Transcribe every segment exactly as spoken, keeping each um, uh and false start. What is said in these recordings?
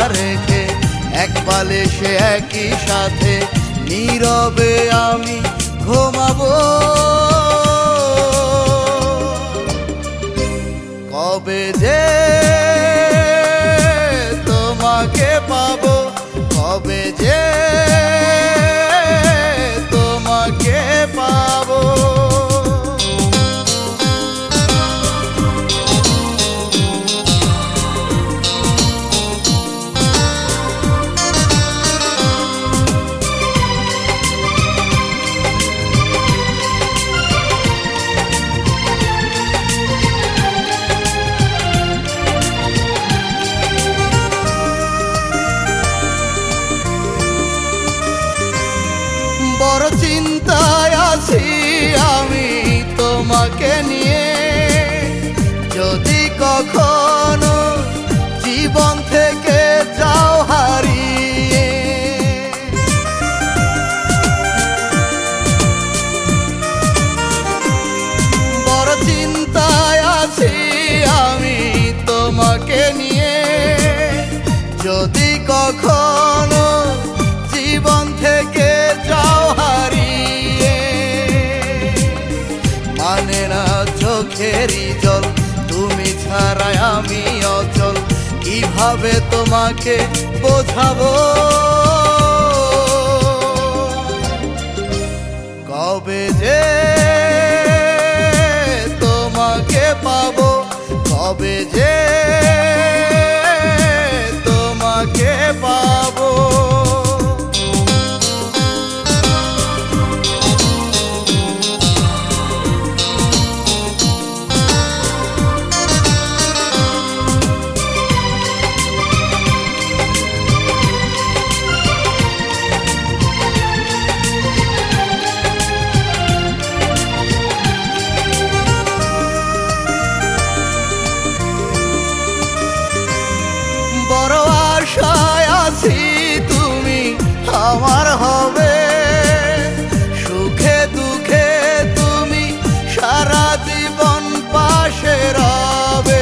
রেখে এক বালিশে একই সাথে নীরবে আমি ঘুমাবো। কবে যে তোমাকে পাবো, কবে যে তোমাকে পাবো। বড় চিন্তায় আছি আমি তোমাকে নিয়ে, যদি কখনো জীবন থেকে যাও হারিয়ে। বড় চিন্তায় আছি আমি তোমাকে নিয়ে, যদি কখনো জীবন থেকে যাও হারিয়ে। মানে না চোখেরই জল, তুমি ছাড়াই আমি অচল, কিভাবে তোমাকে বোঝাবো। কবে যে তোমাকে পাবো, কবে যে তোমাকে পাবো। বড় আশায় আছি তুমি আমার হবে, সুখে দুঃখে তুমি সারা জীবন পাশে রবে।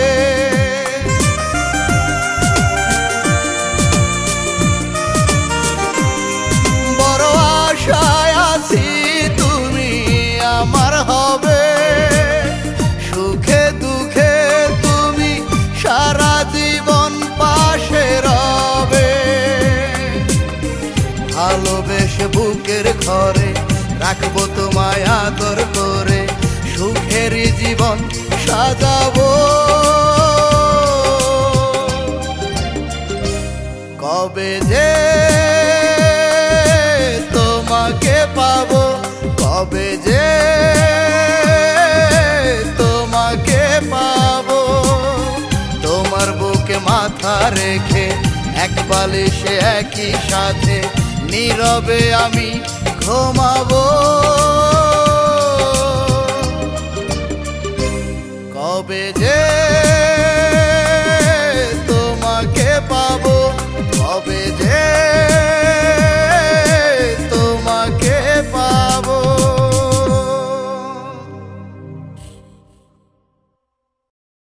বড় আশায় আছি তুমি আমার হবে, সুখে দুঃখে তুমি সারা জীবন পাশে রবে। ভালোবেসে বুকের ঘরে রাখবো তোমায় আদর করে, সুখের জীবন সাজাবো। কবে যে তোমাকে পাবো, কবে যে তোমাকে পাবো। তোমার বুকে মাথা রেখে এক বালিশে একই সাথে নীরবে আমি ঘুমাবো। কবে যে